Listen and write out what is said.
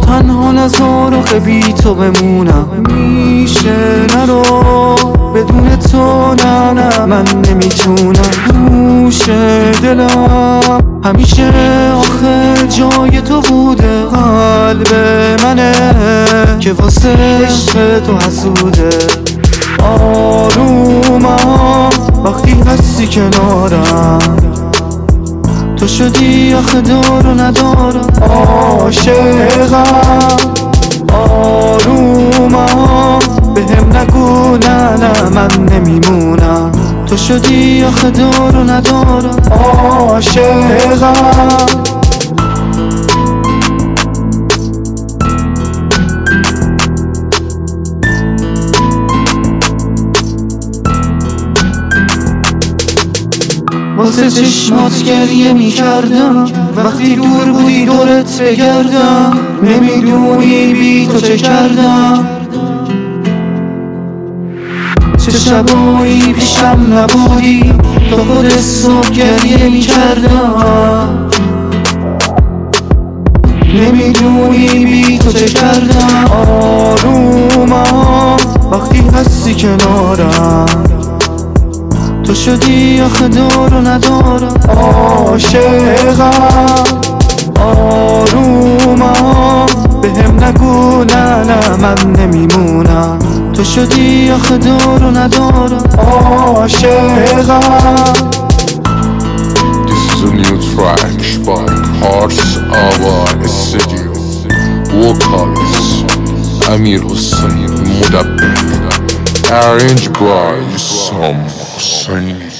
تنها نزار آخه بی تو بمونم. میشه نرو بدون تو، نه نه من نمیتونم. گوشه دلم همیشه آخه جای تو بوده. قلب منه که واسه عشق تو حسوده. آرومم وقتی هستی کنارم، تو شدی آخه دار و ندارم. عاشقم آرومم بهم نگو، نه نه من نمیمونم. تو شدی آخه دار و ندارم. عاشقم واسه چشمات گریه میکردم، وقتی دور بودی دورت بگردم. نمیدونی بی تو چه کردم، چه شبایی پیشم نبودی تا خود صبح گریه میکردم. نمیدونی بی تو چه کردم. آرومم وقتی هستی کنارم، تو شدی آخه دار و ندارم. عاشقم آرومم بهم نگو، نه نه من نمیمونم. تو شدی آخه دار و ندارم. عاشقم. This is a new track by Pars Ava Studio. Vocals Amir Hossein Mudabbir. Arranged by Sam Hossein.